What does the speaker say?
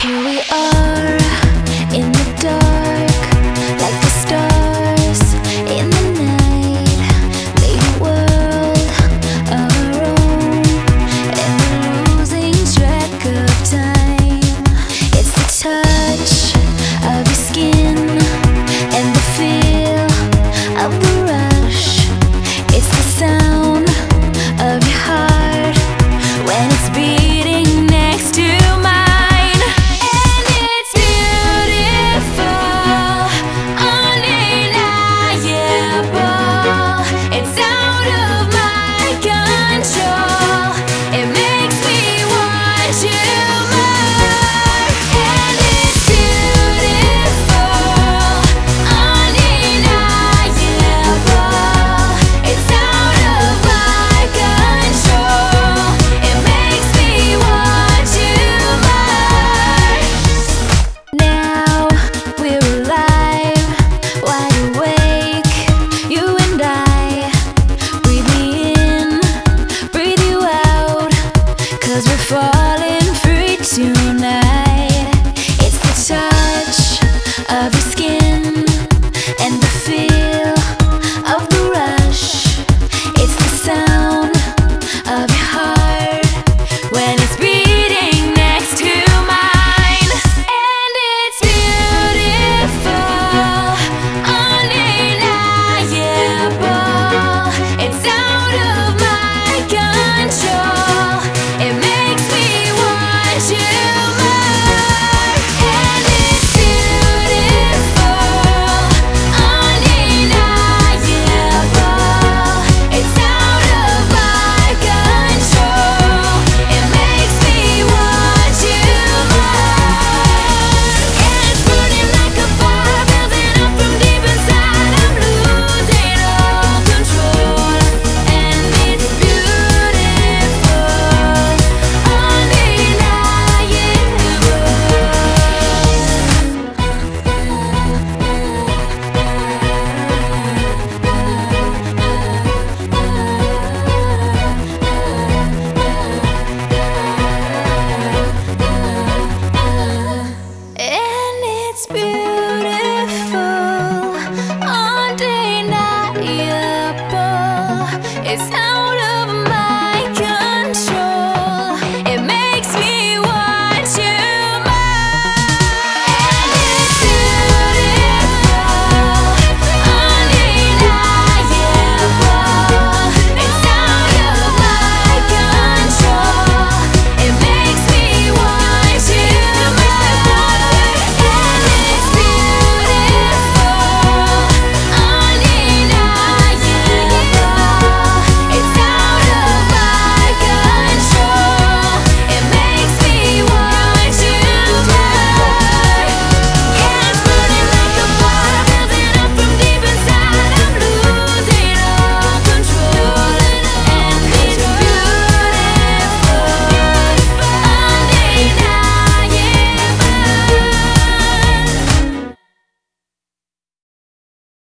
Here we are in the dark, like the stars in the night. Made a world of our own, and we're losing track of time. It's the touch of your skin and the feel of the rush. It's the sound of your heart when it's beating.